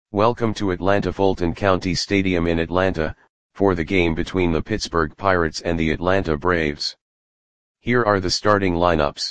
Welcome to Atlanta Fulton County Stadium in Atlanta, for the game between the Pittsburgh Pirates and the Atlanta Braves. Here are the starting lineups.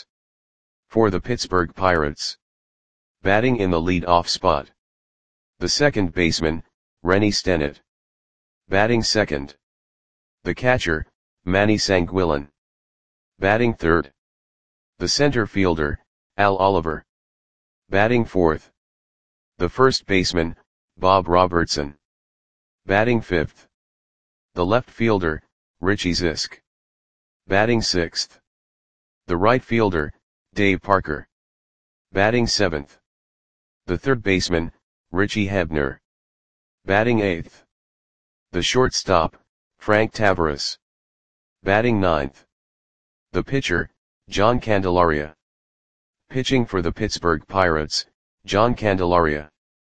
For the Pittsburgh Pirates. Batting in the lead-off spot. The second baseman, Rennie Stennett. Batting second. The catcher, Manny Sanguillén. Batting third. The center fielder, Al Oliver. Batting fourth. The first baseman, Bob Robertson. Batting fifth. The left fielder, Richie Zisk. Batting sixth. The right fielder, Dave Parker. Batting seventh. The third baseman, Richie Hebner. Batting eighth. The shortstop, Frank Taveras. Batting ninth. The pitcher, John Candelaria. Pitching for the Pittsburgh Pirates, John Candelaria.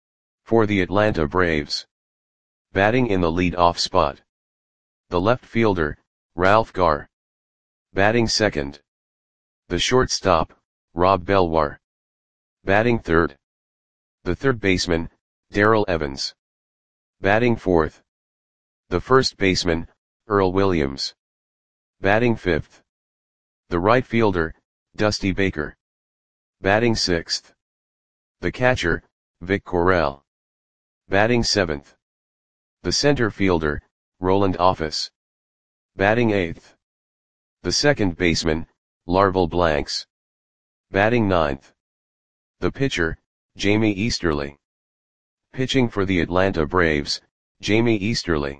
For the Atlanta Braves. Batting in the lead-off spot. The left fielder, Ralph Garr. Batting second. The shortstop, Rob Belwar. Batting third. The third baseman, Darrell Evans. Batting fourth. The first baseman, Earl Williams. Batting fifth. The right fielder, Dusty Baker. Batting sixth. The catcher, Vic Correll. Batting seventh. The center fielder, Roland Office. Batting eighth. The second baseman, Larval Blanks. Batting ninth. The pitcher, Jamie Easterly. Pitching for the Atlanta Braves, Jamie Easterly.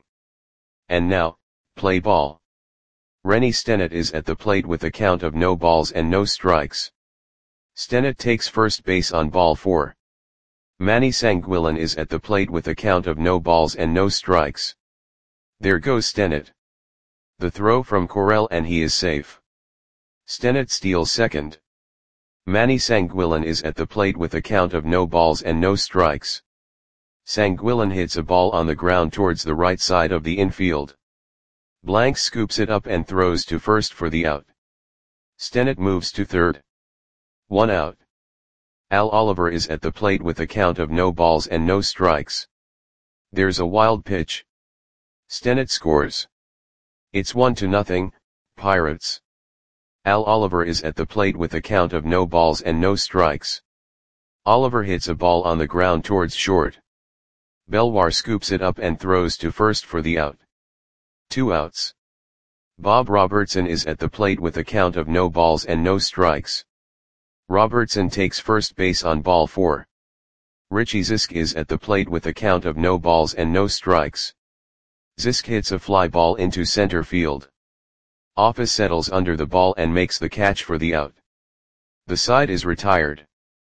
And now, play ball. Rennie Stennett is at the plate with a count of no balls and no strikes. Stennett takes first base on ball 4. Manny Sanguillén is at the plate with a count of no balls and no strikes. There goes Stennett. The throw from Correll and he is safe. Stennett steals second. Manny Sanguillén is at the plate with a count of no balls and no strikes. Sanguillén hits a ball on the ground towards the right side of the infield. Blanks scoops it up and throws to first for the out. Stennett moves to third. 1 out. Al Oliver is at the plate with a count of no balls and no strikes. There's a wild pitch. Stennett scores. It's 1-0, Pirates. Al Oliver is at the plate with a count of no balls and no strikes. Oliver hits a ball on the ground towards short. Belwar scoops it up and throws to first for the out. 2 outs. Bob Robertson is at the plate with a count of no balls and no strikes. Robertson takes first base on ball 4. Richie Zisk is at the plate with a count of no balls and no strikes. Zisk hits a fly ball into center field. Office settles under the ball and makes the catch for the out. The side is retired.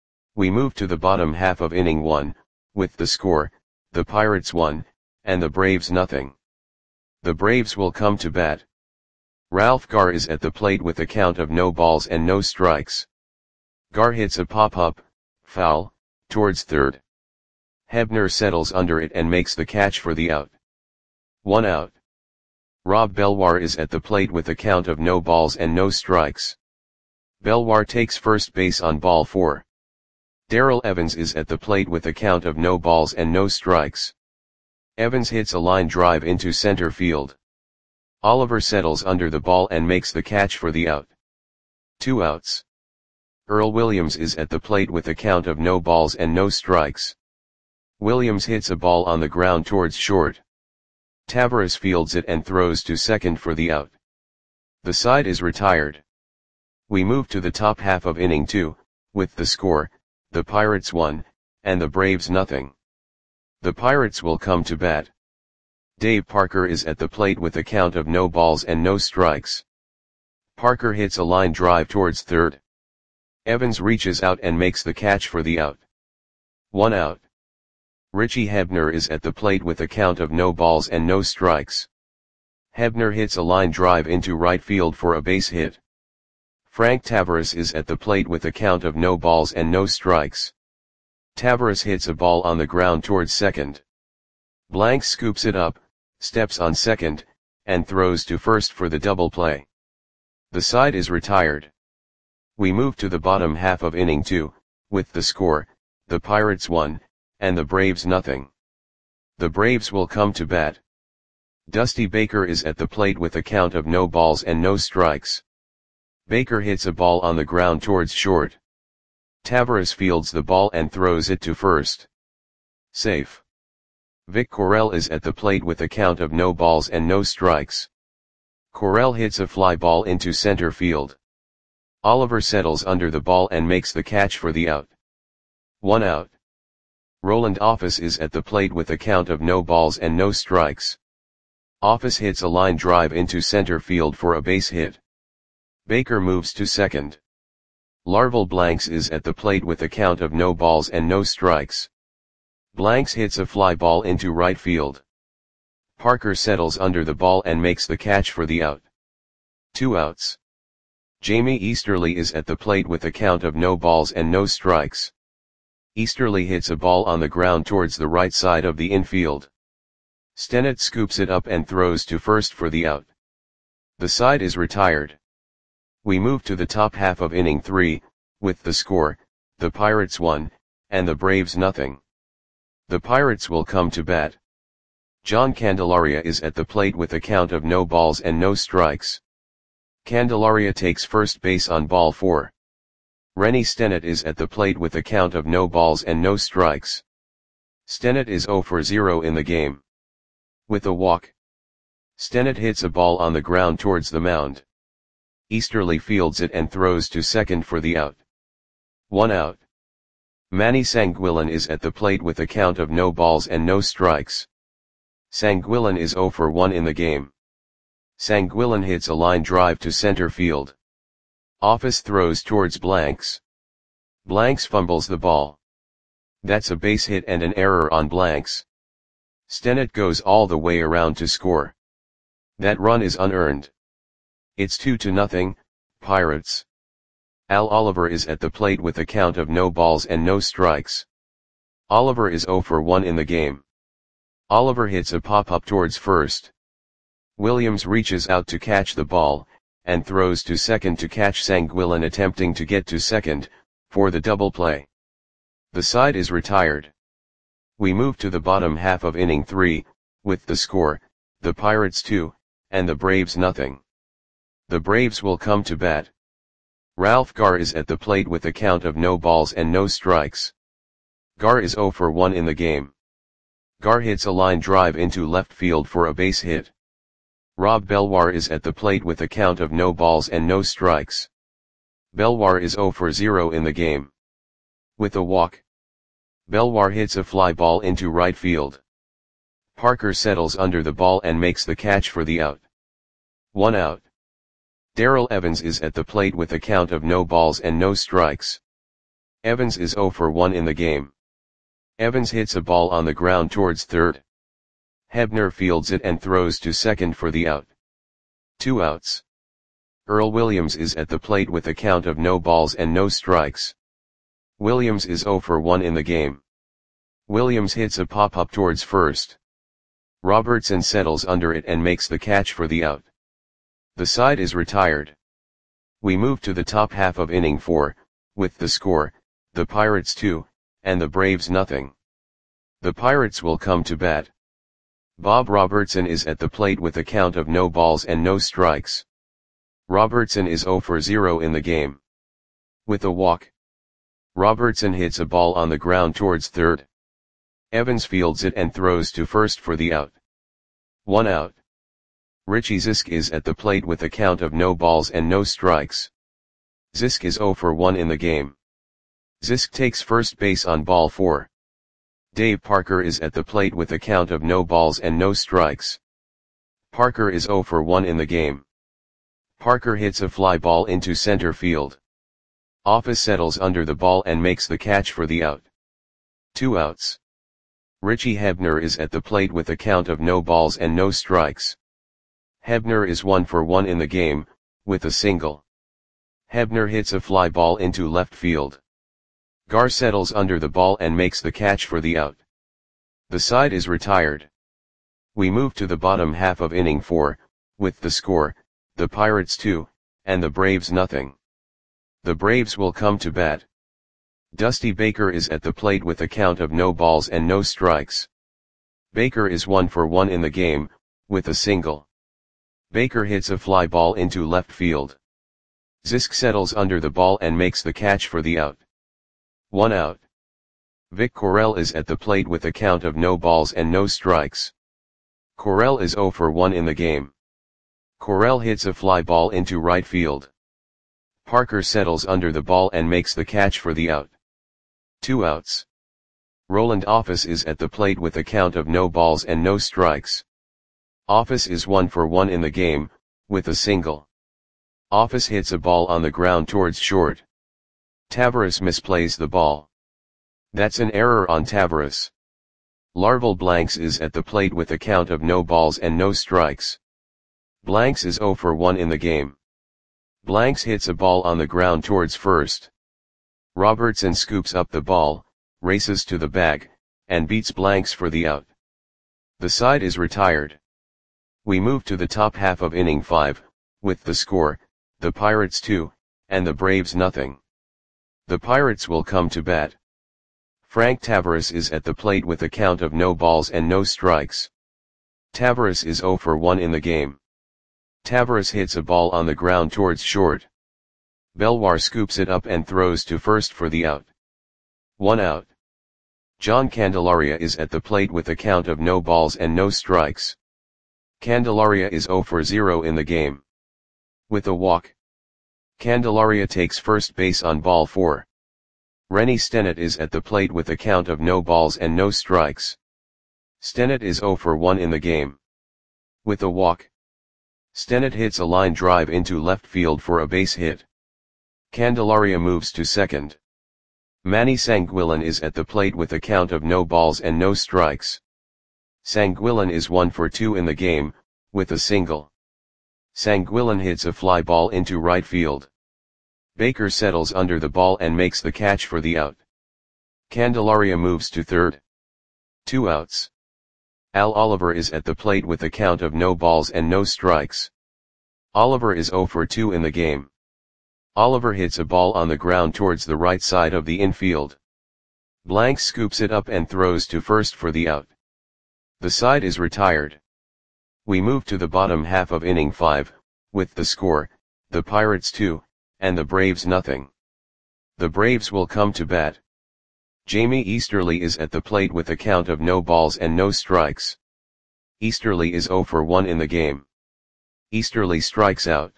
We move to the bottom half of inning 1, with the score, the Pirates 1, and the Braves nothing. The Braves will come to bat. Ralph Garr is at the plate with a count of no balls and no strikes. Garr hits a pop-up, foul, towards third. Hebner settles under it and makes the catch for the out. 1 out. Rob Belwar is at the plate with a count of no balls and no strikes. Belwar takes first base on ball 4. Darrell Evans is at the plate with a count of no balls and no strikes. Evans hits a line drive into center field. Oliver settles under the ball and makes the catch for the out. 2 outs. Earl Williams is at the plate with a count of no balls and no strikes. Williams hits a ball on the ground towards short. Taveras fields it and throws to second for the out. The side is retired. We move to the top half of inning 2, with the score, the Pirates 1, and the Braves nothing. The Pirates will come to bat. Dave Parker is at the plate with a count of no balls and no strikes. Parker hits a line drive towards third. Evans reaches out and makes the catch for the out. 1 out. Richie Hebner is at the plate with a count of no balls and no strikes. Hebner hits a line drive into right field for a base hit. Frank Taveras is at the plate with a count of no balls and no strikes. Taveras hits a ball on the ground towards second. Blanks scoops it up, steps on second, and throws to first for the double play. The side is retired. We move to the bottom half of inning 2, with the score, the Pirates 1, and the Braves nothing. The Braves will come to bat. Dusty Baker is at the plate with a count of no balls and no strikes. Baker hits a ball on the ground towards short. Taveras fields the ball and throws it to first. Safe. Vic Correll is at the plate with a count of no balls and no strikes. Correll hits a fly ball into center field. Oliver settles under the ball and makes the catch for the out. 1 out. Roland Office is at the plate with a count of no balls and no strikes. Office hits a line drive into center field for a base hit. Baker moves to second. Larval Blanks is at the plate with a count of no balls and no strikes. Blanks hits a fly ball into right field. Parker settles under the ball and makes the catch for the out. 2 outs. Jamie Easterly is at the plate with a count of no balls and no strikes. Easterly hits a ball on the ground towards the right side of the infield. Stennett scoops it up and throws to first for the out. The side is retired. We move to the top half of inning 3, with the score, the Pirates 1, and the Braves nothing. The Pirates will come to bat. John Candelaria is at the plate with a count of no balls and no strikes. Candelaria takes first base on ball 4. Rennie Stennett is at the plate with a count of no balls and no strikes. Stennett is 0 for 0 in the game. With a walk. Stennett hits a ball on the ground towards the mound. Easterly fields it and throws to second for the out. 1 out. Manny Sanguillen is at the plate with a count of no balls and no strikes. Sanguillen is 0 for 1 in the game. Sanguillen hits a line drive to center field. Office throws towards Blanks. Blanks fumbles the ball. That's a base hit and an error on Blanks. Stennett goes all the way around to score. That run is unearned. It's 2-0, Pirates. Al Oliver is at the plate with a count of no balls and no strikes. Oliver is 0 for 1 in the game. Oliver hits a pop-up towards first. Williams reaches out to catch the ball, and throws to second to catch Sanguillen attempting to get to second, for the double play. The side is retired. We move to the bottom half of inning 3, with the score, the Pirates 2, and the Braves nothing. The Braves will come to bat. Ralph Garr is at the plate with a count of no balls and no strikes. Garr is 0 for 1 in the game. Garr hits a line drive into left field for a base hit. Rob Belwar is at the plate with a count of no balls and no strikes. Belwar is 0 for 0 in the game. With a walk. Belwar hits a fly ball into right field. Parker settles under the ball and makes the catch for the out. 1 out. Darrell Evans is at the plate with a count of no balls and no strikes. Evans is 0 for 1 in the game. Evans hits a ball on the ground towards third. Hebner fields it and throws to second for the out. 2 outs. Earl Williams is at the plate with a count of no balls and no strikes. Williams is 0 for 1 in the game. Williams hits a pop-up towards first. Robertson settles under it and makes the catch for the out. The side is retired. We move to the top half of inning 4, with the score, the Pirates 2, and the Braves nothing. The Pirates will come to bat. Bob Robertson is at the plate with a count of no balls and no strikes. Robertson is 0 for 0 in the game. With a walk. Robertson hits a ball on the ground towards third. Evans fields it and throws to first for the out. 1 out. Richie Zisk is at the plate with a count of no balls and no strikes. Zisk is 0 for 1 in the game. Zisk takes first base on ball 4. Dave Parker is at the plate with a count of no balls and no strikes. Parker is 0 for 1 in the game. Parker hits a fly ball into center field. Office settles under the ball and makes the catch for the out. 2 outs. Richie Hebner is at the plate with a count of no balls and no strikes. Hebner is 1 for 1 in the game, with a single. Hebner hits a fly ball into left field. Garr settles under the ball and makes the catch for the out. The side is retired. We move to the bottom half of inning 4, with the score, the Pirates 2, and the Braves nothing. The Braves will come to bat. Dusty Baker is at the plate with a count of no balls and no strikes. Baker is 1 for 1 in the game, with a single. Baker hits a fly ball into left field. Zisk settles under the ball and makes the catch for the out. 1 out. Vic Correll is at the plate with a count of no balls and no strikes. Correll is 0 for 1 in the game. Correll hits a fly ball into right field. Parker settles under the ball and makes the catch for the out. 2 outs. Roland Office is at the plate with a count of no balls and no strikes. Office is 1 for 1 in the game, with a single. Office hits a ball on the ground towards short. Tavares misplays the ball. That's an error on Tavares. Larval Blanks is at the plate with a count of no balls and no strikes. Blanks is 0 for 1 in the game. Blanks hits a ball on the ground towards first. Robertson scoops up the ball, races to the bag, and beats Blanks for the out. The side is retired. We move to the top half of inning 5, with the score, the Pirates 2, and the Braves nothing. The Pirates will come to bat. Frank Tavares is at the plate with a count of no balls and no strikes. Tavares is 0 for 1 in the game. Tavares hits a ball on the ground towards short. Belwar scoops it up and throws to first for the out. 1 out. John Candelaria is at the plate with a count of no balls and no strikes. Candelaria is 0 for 0 in the game. With a walk. Candelaria takes first base on ball 4. Rennie Stennett is at the plate with a count of no balls and no strikes. Stennett is 0 for 1 in the game. With a walk. Stennett hits a line drive into left field for a base hit. Candelaria moves to second. Manny Sanguillen is at the plate with a count of no balls and no strikes. Sanguillen is 1 for 2 in the game, with a single. Sanguillen hits a fly ball into right field. Baker settles under the ball and makes the catch for the out. Candelaria moves to third. 2 outs. Al Oliver is at the plate with a count of no balls and no strikes. Oliver is 0 for 2 in the game. Oliver hits a ball on the ground towards the right side of the infield. Blanks scoops it up and throws to first for the out. The side is retired. We move to the bottom half of inning 5, with the score, the Pirates 2, and the Braves nothing. The Braves will come to bat. Jamie Easterly is at the plate with a count of no balls and no strikes. Easterly is 0 for 1 in the game. Easterly strikes out.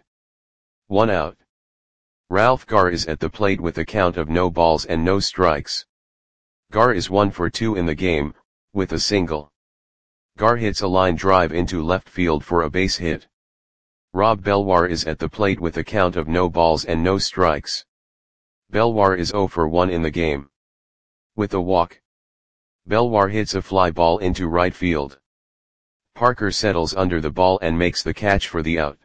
1 out. Ralph Garr is at the plate with a count of no balls and no strikes. Garr is 1 for 2 in the game, with a single. Garr hits a line drive into left field for a base hit. Rob Belwar is at the plate with a count of no balls and no strikes. Belwar is 0 for 1 in the game. With a walk. Belwar hits a fly ball into right field. Parker settles under the ball and makes the catch for the out.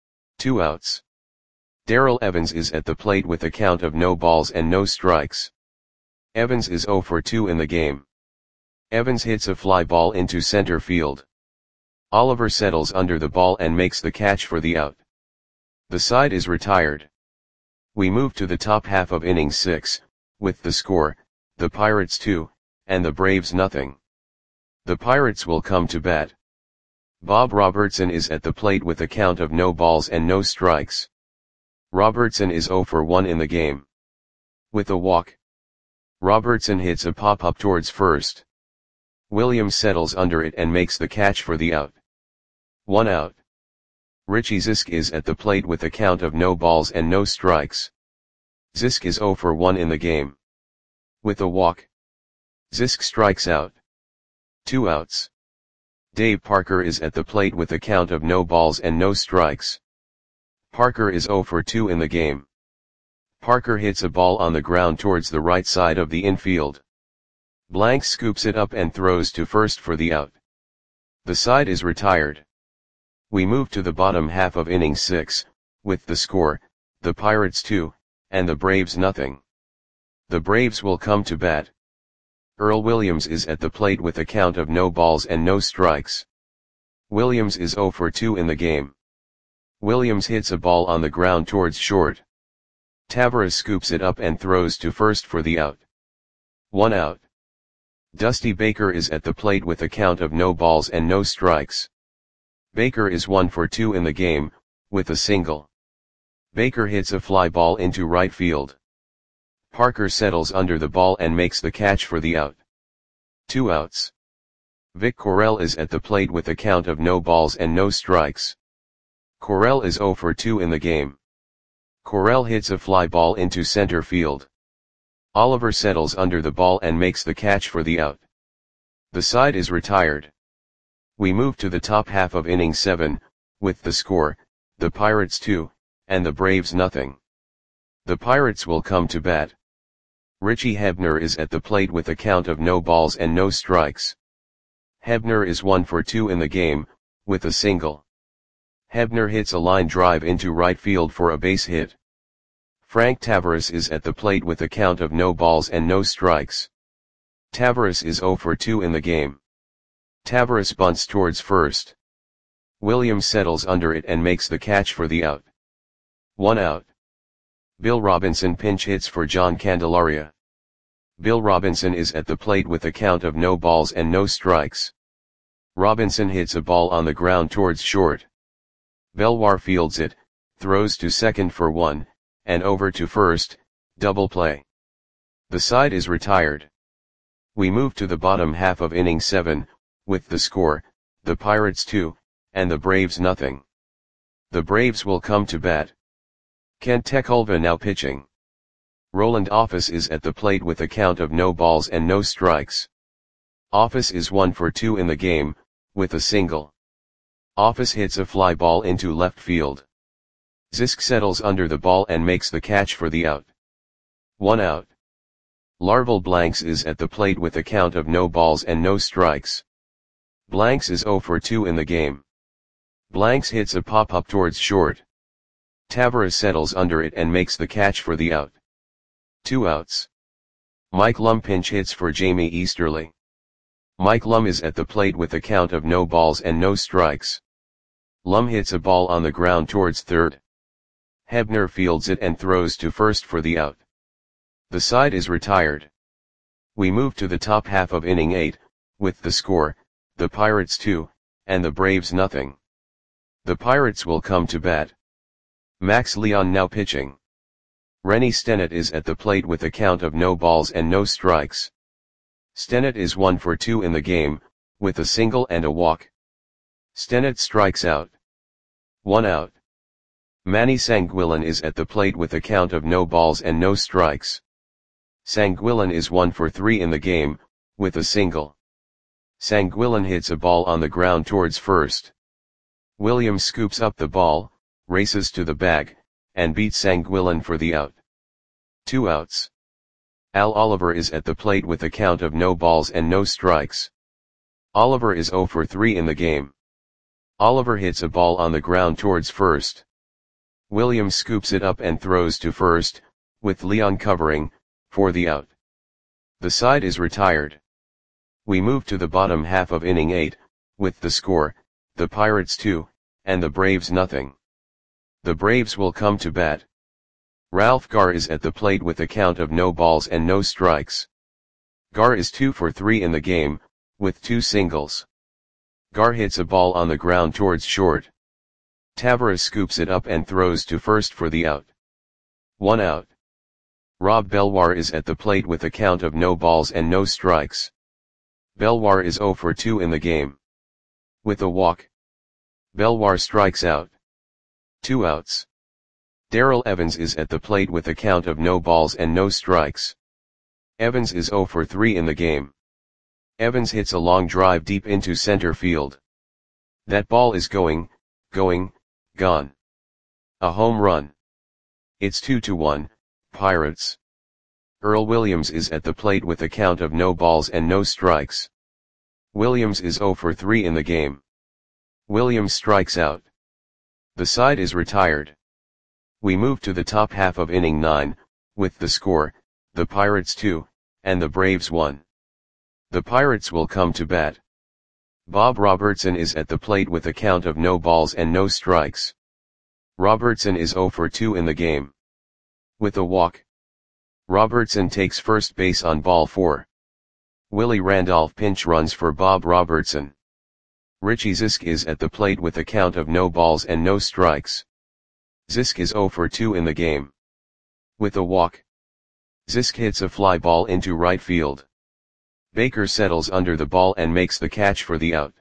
2 outs. Darrell Evans is at the plate with a count of no balls and no strikes. Evans is 0 for 2 in the game. Evans hits a fly ball into center field. Oliver settles under the ball and makes the catch for the out. The side is retired. We move to the top half of inning 6, with the score, the Pirates 2, and the Braves nothing. The Pirates will come to bat. Bob Robertson is at the plate with a count of no balls and no strikes. Robertson is 0 for 1 in the game. With a walk. Robertson hits a pop-up towards first. Williams settles under it and makes the catch for the out. 1 out. Richie Zisk is at the plate with a count of no balls and no strikes. Zisk is 0 for 1 in the game. With a walk. Zisk strikes out. 2 outs. Dave Parker is at the plate with a count of no balls and no strikes. Parker is 0 for 2 in the game. Parker hits a ball on the ground towards the right side of the infield. Blanks scoops it up and throws to first for the out. The side is retired. We move to the bottom half of inning 6, with the score, the Pirates 2, and the Braves nothing. The Braves will come to bat. Earl Williams is at the plate with a count of no balls and no strikes. Williams is 0 for 2 in the game. Williams hits a ball on the ground towards short. Tavares scoops it up and throws to first for the out. 1 out. Dusty Baker is at the plate with a count of no balls and no strikes. Baker is 1 for 2 in the game, with a single. Baker hits a fly ball into right field. Parker settles under the ball and makes the catch for the out. 2 outs. Vic Correll is at the plate with a count of no balls and no strikes. Correll is 0 for 2 in the game. Correll hits a fly ball into center field. Oliver settles under the ball and makes the catch for the out. The side is retired. We move to the top half of inning 7, with the score, the Pirates 2, and the Braves nothing. The Pirates will come to bat. Richie Hebner is at the plate with a count of no balls and no strikes. Hebner is 1 for 2 in the game, with a single. Hebner hits a line drive into right field for a base hit. Frank Tavares is at the plate with a count of no balls and no strikes. Tavares is 0 for 2 in the game. Tavares bunts towards first. Williams settles under it and makes the catch for the out. 1 out. Bill Robinson pinch hits for John Candelaria. Bill Robinson is at the plate with a count of no balls and no strikes. Robinson hits a ball on the ground towards short. Belwar fields it, throws to second for 1, and over to first, double play. The side is retired. We move to the bottom half of inning 7, with the score, the Pirates 2, and the Braves nothing. The Braves will come to bat. Kent Tekulve now pitching. Roland Office is at the plate with a count of no balls and no strikes. Office is 1 for 2 in the game, with a single. Office hits a fly ball into left field. Zisk settles under the ball and makes the catch for the out. 1 out. Larval Blanks is at the plate with a count of no balls and no strikes. Blanks is 0 for 2 in the game. Blanks hits a pop-up towards short. Tavares settles under it and makes the catch for the out. 2 outs. Mike Lum pinch hits for Jamie Easterly. Mike Lum is at the plate with a count of no balls and no strikes. Lum hits a ball on the ground towards third. Hebner fields it and throws to first for the out. The side is retired. We move to the top half of inning 8, with the score, the Pirates 2, and the Braves nothing. The Pirates will come to bat. Max Leon now pitching. Rennie Stennett is at the plate with a count of no balls and no strikes. Stennett is 1 for 2 in the game, with a single and a walk. Stennett strikes out. 1 out. Manny Sanguillen is at the plate with a count of no balls and no strikes. Sanguillen is 1 for 3 in the game, with a single. Sanguillen hits a ball on the ground towards first. Williams scoops up the ball, races to the bag, and beats Sanguillen for the out. 2 outs. Al Oliver is at the plate with a count of no balls and no strikes. Oliver is 0 for 3 in the game. Oliver hits a ball on the ground towards first. Williams scoops it up and throws to first, with Leon covering, for the out. The side is retired. We move to the bottom half of inning 8, with the score, the Pirates 2, and the Braves nothing. The Braves will come to bat. Ralph Garr is at the plate with a count of no balls and no strikes. Garr is 2 for 3 in the game, with 2 singles. Garr hits a ball on the ground towards short. Tavares scoops it up and throws to first for the out. 1 out. Rob Belwar is at the plate with a count of no balls and no strikes. Belwar is 0 for 2 in the game. With a walk. Belwar strikes out. 2 outs. Darrell Evans is at the plate with a count of no balls and no strikes. Evans is 0 for 3 in the game. Evans hits a long drive deep into center field. That ball is going, gone. A home run. It's 2-1, Pirates. Earl Williams is at the plate with a count of no balls and no strikes. Williams is 0 for 3 in the game. Williams strikes out. The side is retired. We move to the top half of inning 9, with the score, the Pirates 2, and the Braves 1. The Pirates will come to bat. Bob Robertson is at the plate with a count of no balls and no strikes. Robertson is 0 for 2 in the game. With a walk, Robertson takes first base on ball 4. Willie Randolph pinch runs for Bob Robertson. Richie Zisk is at the plate with a count of no balls and no strikes. Zisk is 0 for 2 in the game. With a walk, Zisk hits a fly ball into right field. Baker settles under the ball and makes the catch for the out.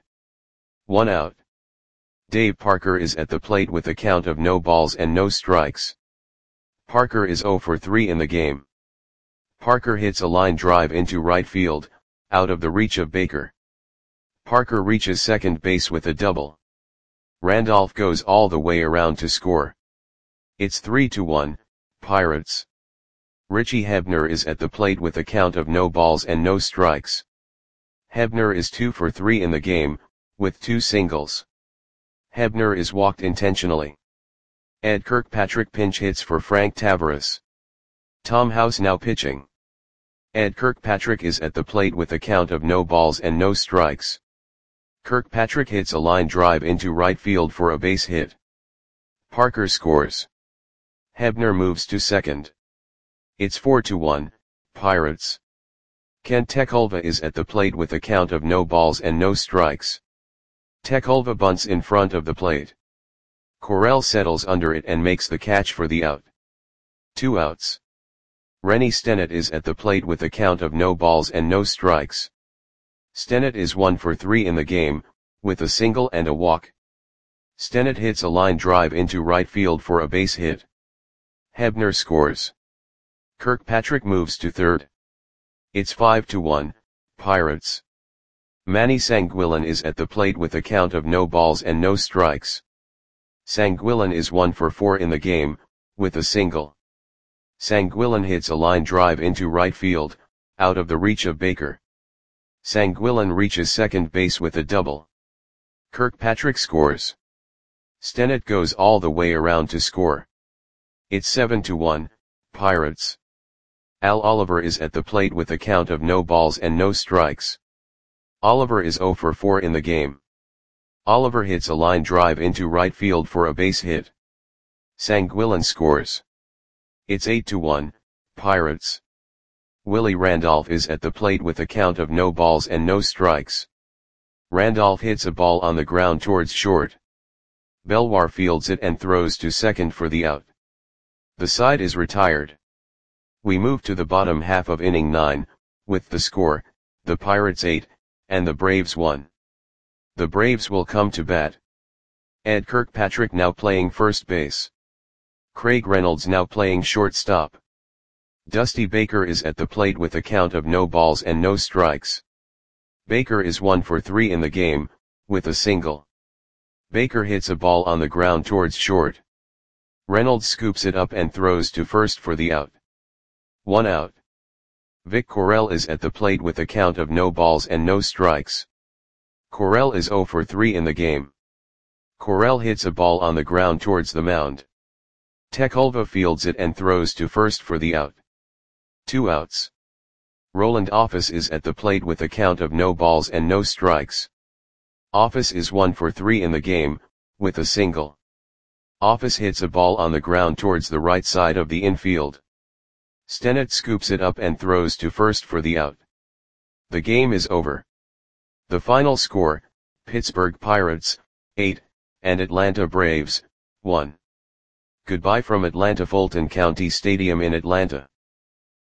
1 out. Dave Parker is at the plate with a count of no balls and no strikes. Parker is 0 for 3 in the game. Parker hits a line drive into right field, out of the reach of Baker. Parker reaches second base with a double. Randolph goes all the way around to score. It's 3-1, Pirates. Richie Hebner is at the plate with a count of no balls and no strikes. Hebner is 2 for 3 in the game, with 2 singles. Hebner is walked intentionally. Ed Kirkpatrick pinch hits for Frank Taveras. Tom House now pitching. Ed Kirkpatrick is at the plate with a count of no balls and no strikes. Kirkpatrick hits a line drive into right field for a base hit. Parker scores. Hebner moves to second. It's 4-1, Pirates. Kent Tekulve is at the plate with a count of no balls and no strikes. Tekulve bunts in front of the plate. Correll settles under it and makes the catch for the out. 2 outs. Rennie Stennett is at the plate with a count of no balls and no strikes. Stennett is 1 for 3 in the game, with a single and a walk. Stennett hits a line drive into right field for a base hit. Hebner scores. Kirkpatrick moves to third. It's 5-1, Pirates. Manny Sanguillen is at the plate with a count of no balls and no strikes. Sanguillen is 1 for 4 in the game, with a single. Sanguillen hits a line drive into right field, out of the reach of Baker. Sanguillen reaches second base with a double. Kirkpatrick scores. Stennett goes all the way around to score. It's 7-1, Pirates. Al Oliver is at the plate with a count of no balls and no strikes. Oliver is 0 for 4 in the game. Oliver hits a line drive into right field for a base hit. Sanguillen scores. It's 8-1, Pirates. Willie Randolph is at the plate with a count of no balls and no strikes. Randolph hits a ball on the ground towards short. Belwar fields it and throws to second for the out. The side is retired. We move to the bottom half of inning 9, with the score, the Pirates 8, and the Braves 1. The Braves will come to bat. Ed Kirkpatrick now playing first base. Craig Reynolds now playing shortstop. Dusty Baker is at the plate with a count of no balls and no strikes. Baker is 1 for 3 in the game, with a single. Baker hits a ball on the ground towards short. Reynolds scoops it up and throws to first for the out. 1 out. Vic Correll is at the plate with a count of no balls and no strikes. Correll is 0 for 3 in the game. Correll hits a ball on the ground towards the mound. Tekulve fields it and throws to first for the out. 2 outs. Roland Office is at the plate with a count of no balls and no strikes. Office is 1 for 3 in the game, with a single. Office hits a ball on the ground towards the right side of the infield. Stennett scoops it up and throws to first for the out. The game is over. The final score, Pittsburgh Pirates, 8, and Atlanta Braves, 1. Goodbye from Atlanta Fulton County Stadium in Atlanta.